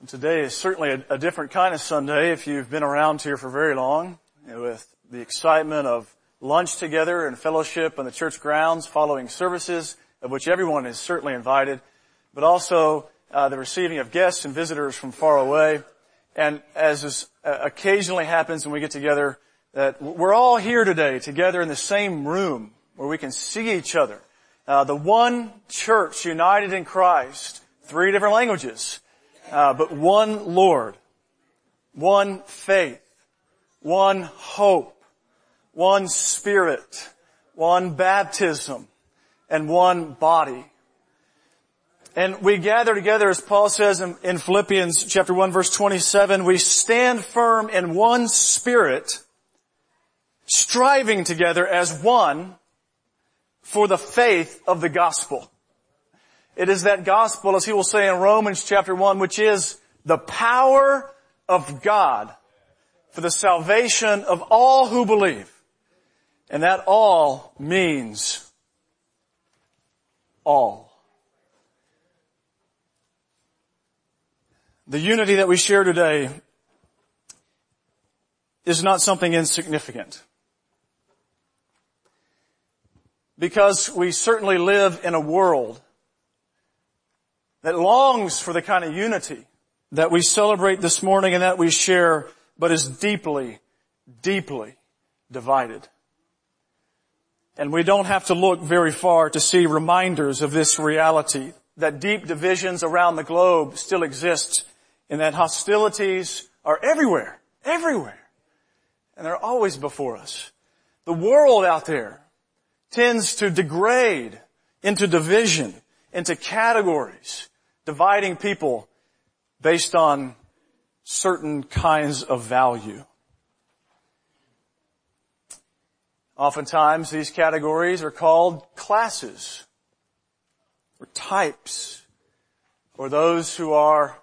Today is certainly a different kind of Sunday if you've been around here for very long, with the excitement of lunch together and fellowship on the church grounds following services, of which everyone is certainly invited, but also the receiving of guests and visitors from far away. And as is, occasionally happens when we get together, that we're all here today together in the same room where we can see each other. The one church united in Christ, 3 different languages. But one Lord, one faith, one hope, one Spirit, one baptism, and one body. And we gather together, as Paul says in Philippians chapter 1 verse 27, we stand firm in one Spirit, striving together as one for the faith of the gospel. It is that gospel, as he will say in Romans chapter 1, which is the power of God for the salvation of all who believe. And that all means all. The unity that we share today is not something insignificant. Because we certainly live in a world that longs for the kind of unity that we celebrate this morning and that we share, but is deeply, deeply divided. And we don't have to look very far to see reminders of this reality, that deep divisions around the globe still exist, and that hostilities are everywhere, everywhere. And they're always before us. The world out there tends to degrade into division, into categories, dividing people based on certain kinds of value. Oftentimes these categories are called classes, or types, or those who are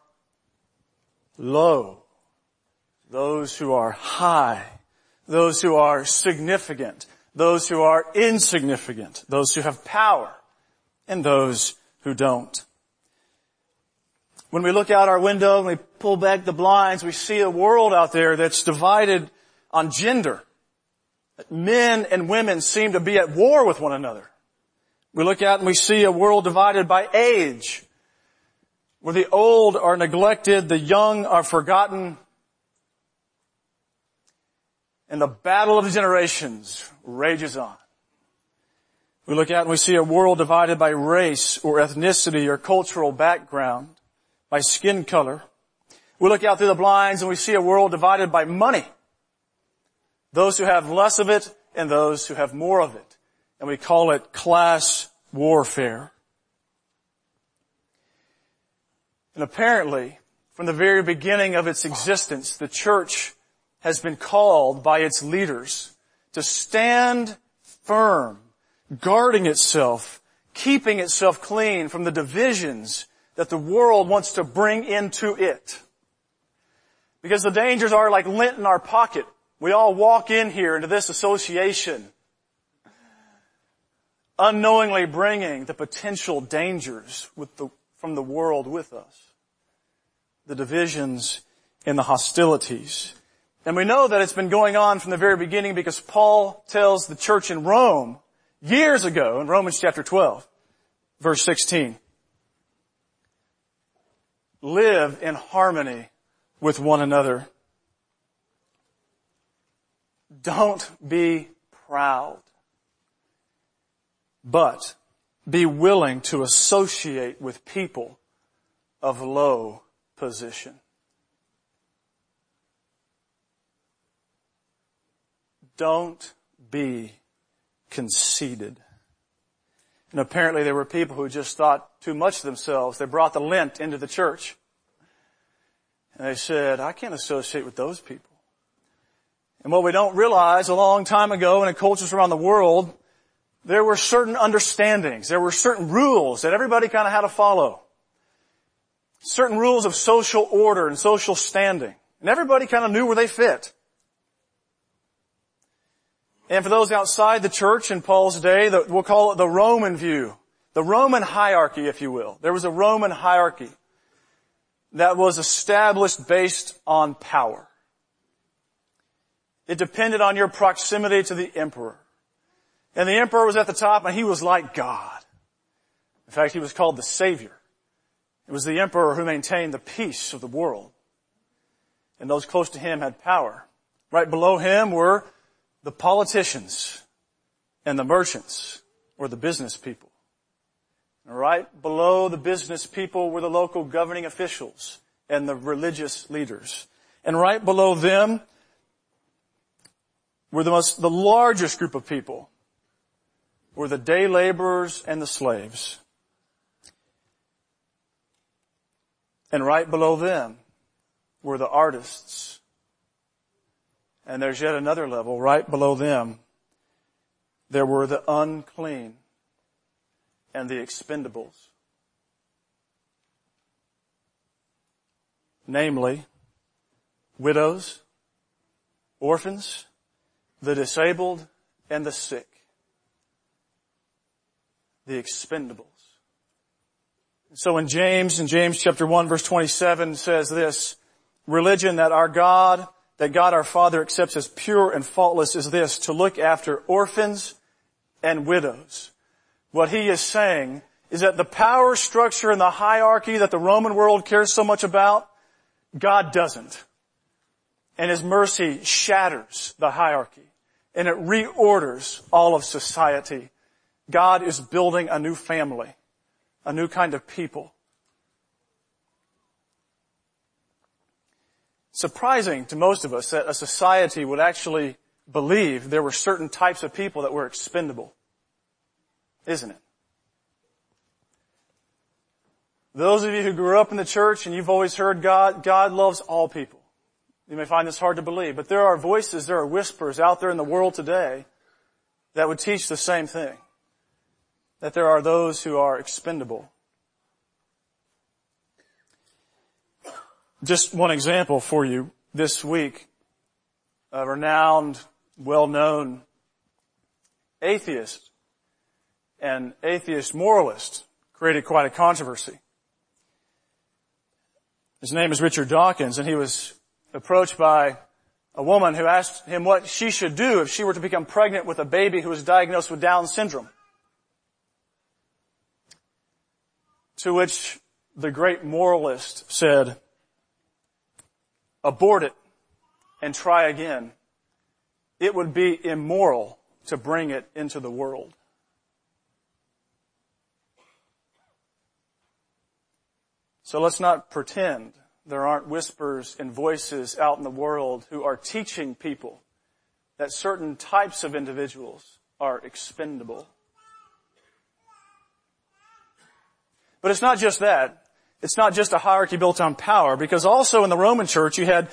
low, those who are high, those who are significant, those who are insignificant, those who have power, and those who don't. When we look out our window and we pull back the blinds, we see a world out there that's divided on gender. Men and women seem to be at war with one another. We look out and we see a world divided by age, where the old are neglected, the young are forgotten, and the battle of the generations rages on. We look out and we see a world divided by race or ethnicity or cultural background, by skin color. We look out through the blinds and we see a world divided by money. Those who have less of it and those who have more of it. And we call it class warfare. And apparently, from the very beginning of its existence, the church has been called by its leaders to stand firm, guarding itself, keeping itself clean from the divisions that the world wants to bring into it. Because the dangers are like lint in our pocket. We all walk in here into this association, unknowingly bringing the potential dangers from the world with us. The divisions and the hostilities. And we know that it's been going on from the very beginning because Paul tells the church in Rome years ago in Romans chapter 12, verse 16. Live in harmony with one another. Don't be proud, but be willing to associate with people of low position. Don't be conceited. And apparently there were people who just thought too much of themselves. They brought the lint into the church. And they said, I can't associate with those people. And what we don't realize, a long time ago and in cultures around the world, there were certain understandings. There were certain rules that everybody kind of had to follow. Certain rules of social order and social standing. And everybody kind of knew where they fit. And for those outside the church in Paul's day, we'll call it the Roman view. The Roman hierarchy, if you will. There was a Roman hierarchy. that was established based on power. It depended on your proximity to the emperor. And the emperor was at the top, and he was like God. In fact, he was called the Savior. It was the emperor who maintained the peace of the world. And those close to him had power. Right below him were the politicians and the merchants, or the business people. And right below the business people were the local governing officials and the religious leaders. And right below them were the largest group of people, were the day laborers and the slaves. And right below them were the artists. And there's yet another level. Right below them, there were the unclean and the expendables. Namely, widows, orphans, the disabled, and the sick. The expendables. So in James chapter 1 verse 27 says this, religion that God our Father accepts as pure and faultless is this, to look after orphans and widows. What he is saying is that the power structure and the hierarchy that the Roman world cares so much about, God doesn't. And his mercy shatters the hierarchy and it reorders all of society. God is building a new family, a new kind of people. Surprising to most of us that a society would actually believe there were certain types of people that were expendable. Isn't it? Those of you who grew up in the church and you've always heard God loves all people. You may find this hard to believe, but there are voices, there are whispers out there in the world today that would teach the same thing. That there are those who are expendable. Just one example for you. This week, a renowned, well-known atheist and atheist moralist created quite a controversy. His name is Richard Dawkins, and he was approached by a woman who asked him what she should do if she were to become pregnant with a baby who was diagnosed with Down syndrome. To which the great moralist said, abort it and try again. It would be immoral to bring it into the world. So let's not pretend there aren't whispers and voices out in the world who are teaching people that certain types of individuals are expendable. But it's not just that. It's not just a hierarchy built on power, because also in the Roman church you had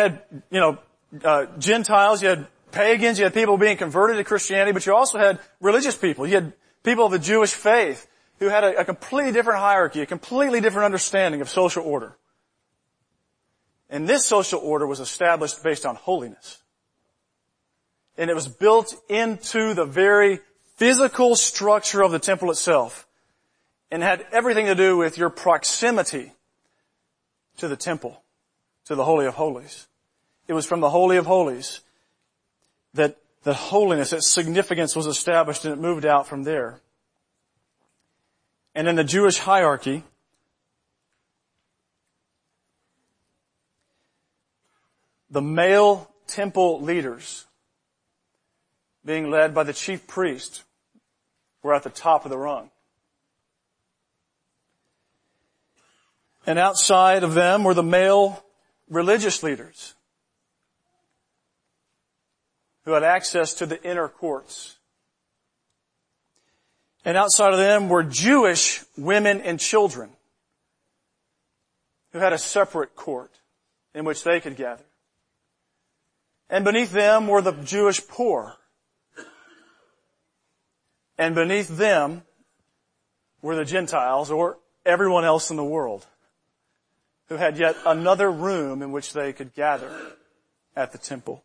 Gentiles, you had pagans, you had people being converted to Christianity, but you also had religious people. You had people of the Jewish faith who had a completely different hierarchy, a completely different understanding of social order. And this social order was established based on holiness. And it was built into the very physical structure of the temple itself, and had everything to do with your proximity to the temple, to the Holy of Holies. It was from the Holy of Holies that the holiness, its significance was established, and it moved out from there. And in the Jewish hierarchy, the male temple leaders, being led by the chief priest, were at the top of the rung. And outside of them were the male religious leaders who had access to the inner courts. And outside of them were Jewish women and children who had a separate court in which they could gather. And beneath them were the Jewish poor. And beneath them were the Gentiles, or everyone else in the world, who had yet another room in which they could gather at the temple.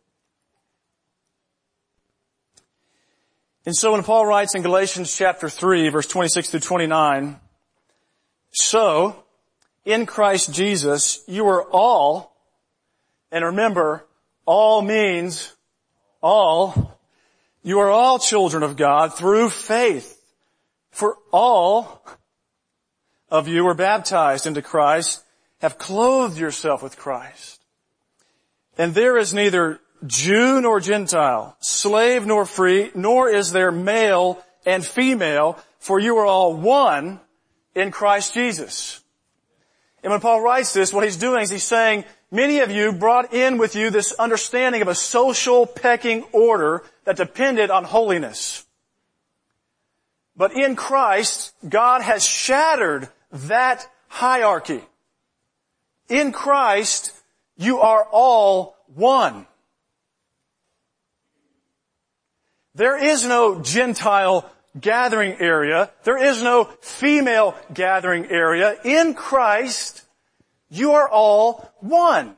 And so when Paul writes in Galatians chapter 3, verse 26 through 29, so in Christ Jesus, you are all, and remember, all means all, you are all children of God through faith. For all of you were baptized into Christ, have clothed yourself with Christ. And there is neither Jew nor Gentile, slave nor free, nor is there male and female, for you are all one in Christ Jesus. And when Paul writes this, what he's doing is he's saying, many of you brought in with you this understanding of a social pecking order that depended on holiness. But in Christ, God has shattered that hierarchy. In Christ, you are all one. There is no Gentile gathering area. There is no female gathering area. In Christ, you are all one.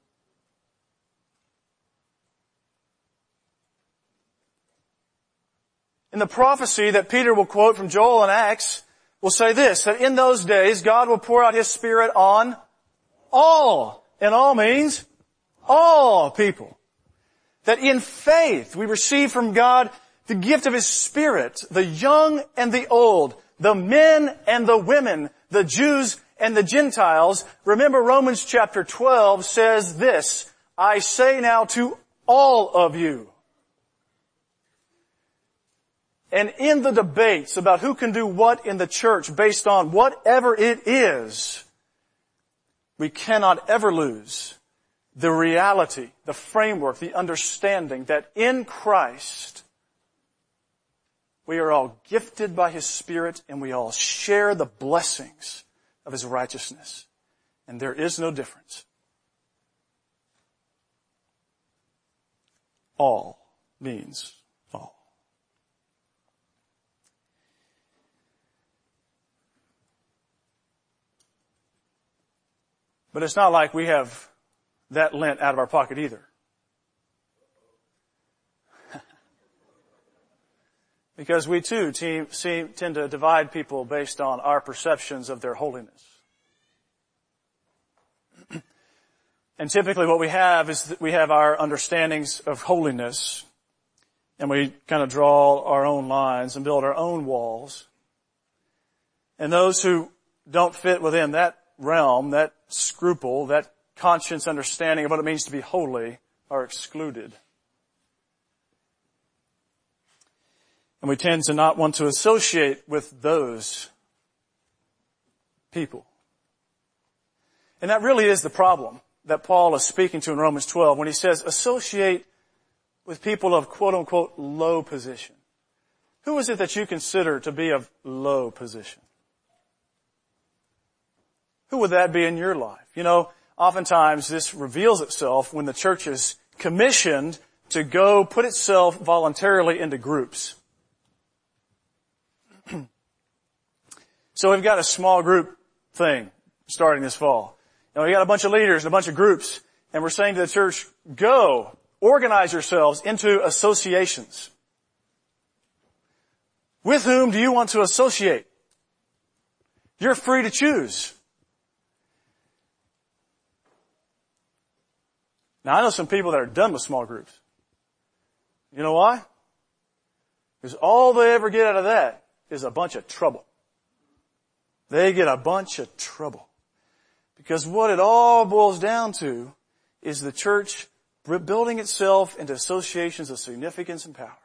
In the prophecy that Peter will quote from Joel and Acts, will say this, that in those days God will pour out His Spirit on all. And all means all people. That in faith we receive from God the gift of His Spirit, the young and the old, the men and the women, the Jews and the Gentiles. Remember Romans chapter 12 says this, I say now to all of you. And in the debates about who can do what in the church based on whatever it is, we cannot ever lose the reality, the framework, the understanding that in Christ we are all gifted by His Spirit and we all share the blessings of His righteousness. And there is no difference. All means all. But it's not like we have that lint out of our pocket either. Because we too tend to divide people based on our perceptions of their holiness. And typically what we have is that we have our understandings of holiness, and we kind of draw our own lines and build our own walls. And those who don't fit within that realm, that scruple, that conscience understanding of what it means to be holy are excluded. And we tend to not want to associate with those people. And that really is the problem that Paul is speaking to in Romans 12 when he says associate with people of quote unquote low position. Who is it that you consider to be of low position? Who would that be in your life? You know, oftentimes this reveals itself when the church is commissioned to go put itself voluntarily into groups. So we've got a small group thing starting this fall. And we got a bunch of leaders and a bunch of groups, and we're saying to the church, go, organize yourselves into associations. With whom do you want to associate? You're free to choose. Now, I know some people that are done with small groups. You know why? Because all they ever get out of that is a bunch of trouble. They get a bunch of trouble. Because what it all boils down to is the church building itself into associations of significance and power.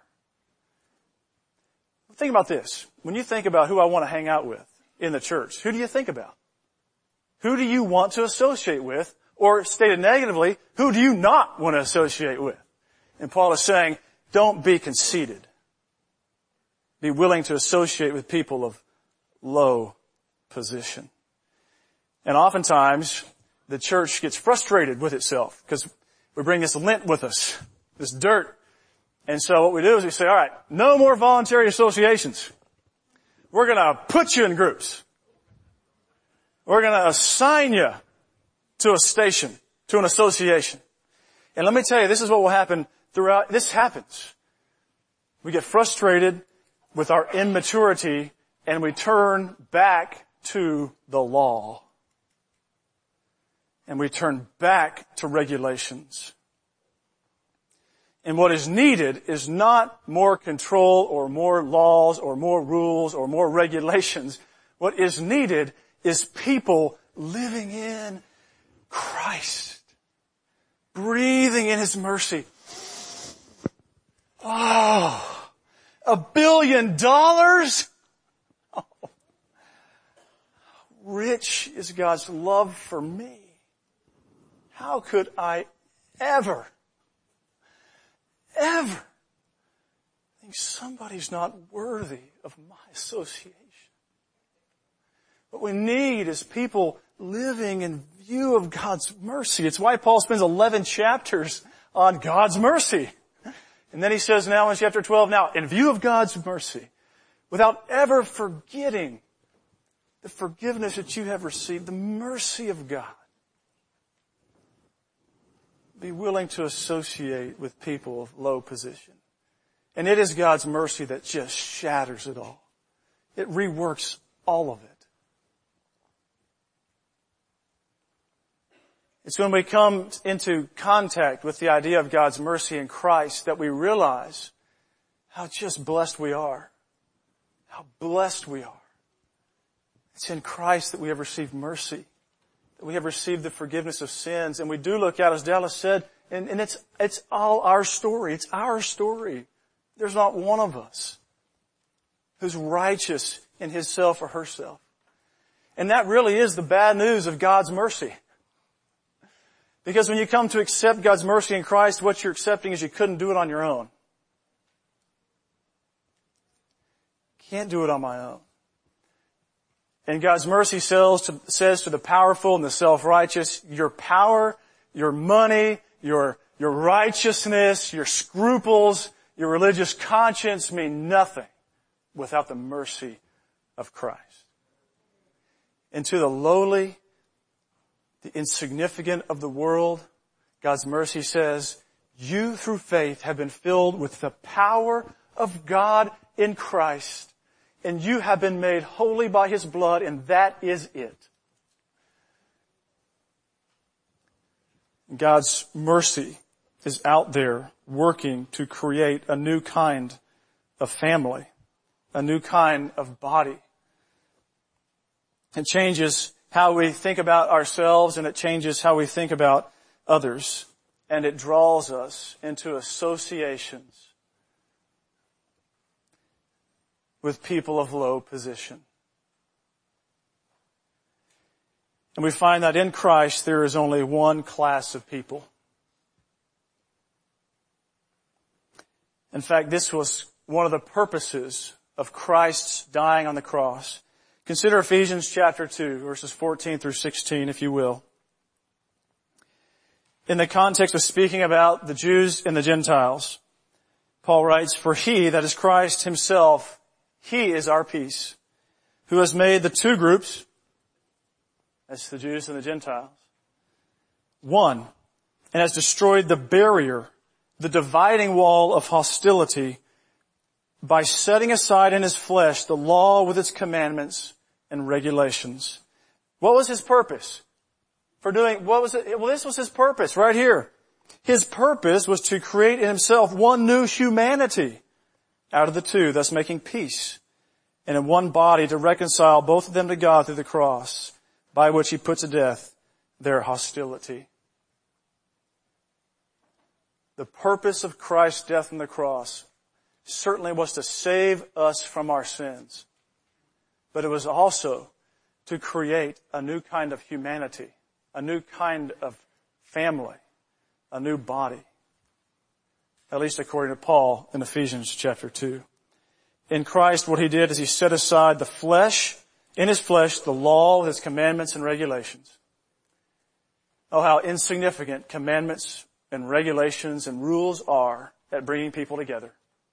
Think about this. When you think about who I want to hang out with in the church, who do you think about? Who do you want to associate with? Or stated negatively, who do you not want to associate with? And Paul is saying, don't be conceited. Be willing to associate with people of low position. And oftentimes, the church gets frustrated with itself because we bring this lint with us, this dirt. And so what we do is we say, all right, no more voluntary associations. We're going to put you in groups. We're going to assign you to a station, to an association. And let me tell you, this is what will happen throughout. This happens. We get frustrated with our immaturity and we turn back to the law. and we turn back to regulations. And what is needed is not more control or more laws or more rules or more regulations. What is needed is people living in Christ, breathing in His mercy. Oh, $1 billion? Oh. Rich is God's love for me. How could I ever think somebody's not worthy of my association? What we need is people living in view of God's mercy. It's why Paul spends 11 chapters on God's mercy. And then he says now in chapter 12, now in view of God's mercy, without ever forgetting the forgiveness that you have received, the mercy of God, be willing to associate with people of low position. And it is God's mercy that just shatters it all. It reworks all of it. It's when we come into contact with the idea of God's mercy in Christ that we realize how just blessed we are. How blessed we are. It's in Christ that we have received mercy, that we have received the forgiveness of sins. And we do look out, as Dallas said, and it's all our story. It's our story. There's not one of us who's righteous in himself or herself. And that really is the bad news of God's mercy. Because when you come to accept God's mercy in Christ, what you're accepting is you couldn't do it on your own. Can't do it on my own. And God's mercy says to the powerful and the self-righteous, your power, your money, your righteousness, your scruples, your religious conscience mean nothing without the mercy of Christ. And to the lowly, the insignificant of the world, God's mercy says, you through faith have been filled with the power of God in Christ, and you have been made holy by His blood, and that is it. God's mercy is out there working to create a new kind of family, a new kind of body. It changes how we think about ourselves, and it changes how we think about others. And it draws us into associations with people of low position. And we find that in Christ there is only one class of people. In fact, this was one of the purposes of Christ's dying on the cross. Consider Ephesians chapter 2, verses 14 through 16, if you will. In the context of speaking about the Jews and the Gentiles, Paul writes, for He, that is Christ Himself, He is our peace, who has made the two groups, that's the Jews and the Gentiles, one, and has destroyed the barrier, the dividing wall of hostility, by setting aside in His flesh the law with its commandments and regulations. What was His purpose for doing, what was it? Well, this was His purpose right here. His purpose was to create in Himself one new humanity out of the two, thus making peace, and in one body to reconcile both of them to God through the cross, by which He put to death their hostility. The purpose of Christ's death on the cross certainly was to save us from our sins. But it was also to create a new kind of humanity, a new kind of family, a new body. At least according to Paul in Ephesians chapter 2. In Christ, what He did is He set aside the flesh, in His flesh, the law, His commandments and regulations. Oh, how insignificant commandments and regulations and rules are at bringing people together.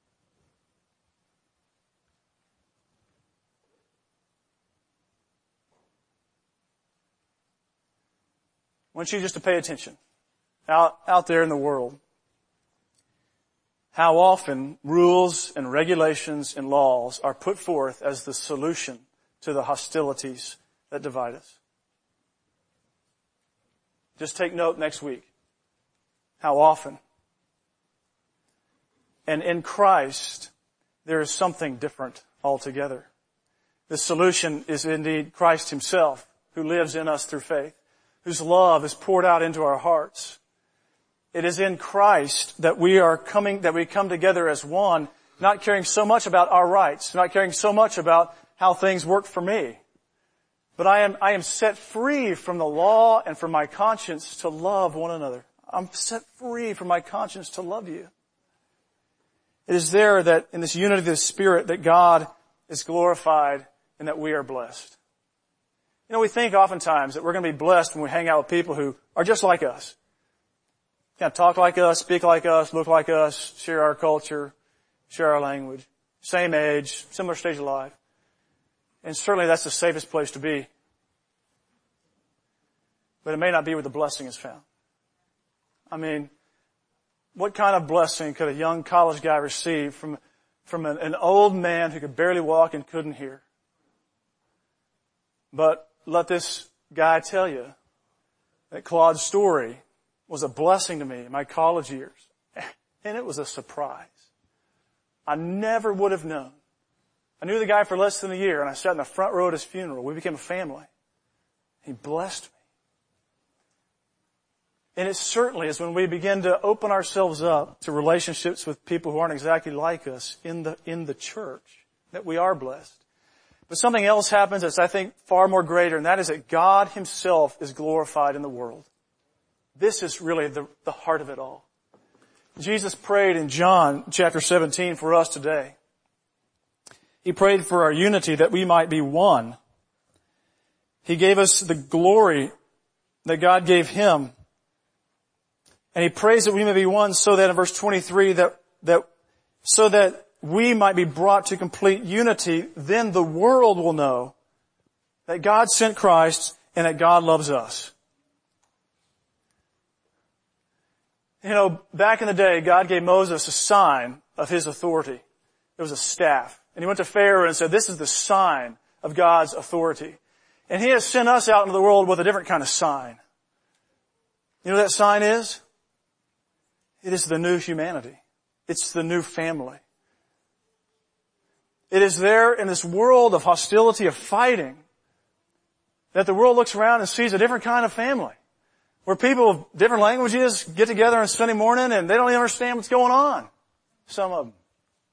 I want you just to pay attention out there in the world. How often rules and regulations and laws are put forth as the solution to the hostilities that divide us. Just take note next week. How often? And in Christ, there is something different altogether. The solution is indeed Christ himself, who lives in us through faith, whose love is poured out into our hearts. It is in Christ that we come together as one, not caring so much about our rights, not caring so much about how things work for me. But I am set free from the law and from my conscience to love one another. I'm set free from my conscience to love you. It is there that in this unity of the Spirit that God is glorified and that we are blessed. You know, we think oftentimes that we're going to be blessed when we hang out with people who are just like us. Kind of talk like us, speak like us, look like us, share our culture, share our language, same age, similar stage of life. And certainly that's the safest place to be. But it may not be where the blessing is found. I mean, what kind of blessing could a young college guy receive from an old man who could barely walk and couldn't hear? But let this guy tell you that Claude's story was a blessing to me in my college years. And it was a surprise. I never would have known. I knew the guy for less than a year, and I sat in the front row at his funeral. We became a family. He blessed me. And it certainly is when we begin to open ourselves up to relationships with people who aren't exactly like us in the church that we are blessed. But something else happens that's, I think, far more greater, and that is that God himself is glorified in the world. This is really the heart of it all. Jesus prayed in John chapter 17 for us today. He prayed for our unity that we might be one. He gave us the glory that God gave him. And he prays that we may be one so that in verse 23 so that we might be brought to complete unity, then the world will know that God sent Christ and that God loves us. You know, back in the day, God gave Moses a sign of his authority. It was a staff. And he went to Pharaoh and said, this is the sign of God's authority. And he has sent us out into the world with a different kind of sign. You know what that sign is? It is the new humanity. It's the new family. It is there in this world of hostility, of fighting, that the world looks around and sees a different kind of family. Where people of different languages get together on Sunday morning and they don't even understand what's going on. Some of them.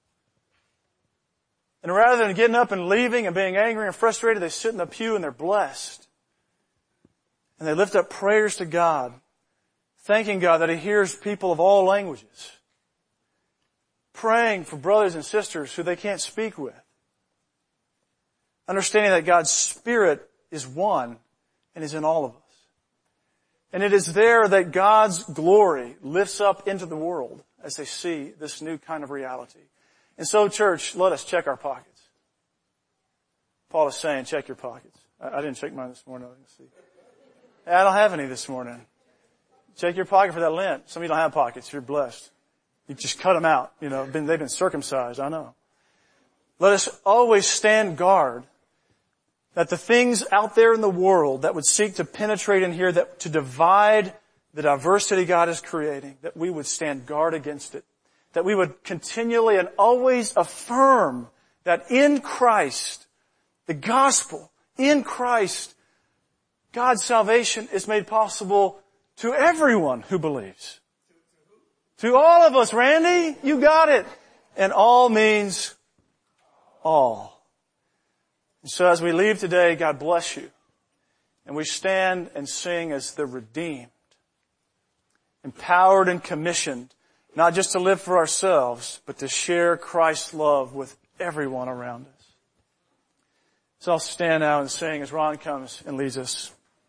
And rather than getting up and leaving and being angry and frustrated, they sit in the pew and they're blessed. And they lift up prayers to God, thanking God that he hears people of all languages, praying for brothers and sisters who they can't speak with, understanding that God's Spirit is one and is in all of us. And it is there that God's glory lifts up into the world as they see this new kind of reality. And so, church, let us check our pockets. Paul is saying, check your pockets. I didn't check mine this morning. Let's see. I don't have any this morning. Check your pocket for that lint. Some of you don't have pockets. You're blessed. You just cut them out. You know, they've been circumcised. I know. Let us always stand guard that the things out there in the world that would seek to penetrate in here, that to divide the diversity God is creating, that we would stand guard against it. That we would continually and always affirm that in Christ, the gospel, in Christ, God's salvation is made possible to everyone who believes. To all of us, Randy, you got it. And all means all. And so as we leave today, God bless you. And we stand and sing as the redeemed, empowered and commissioned, not just to live for ourselves, but to share Christ's love with everyone around us. So I'll stand now and sing as Ron comes and leads us.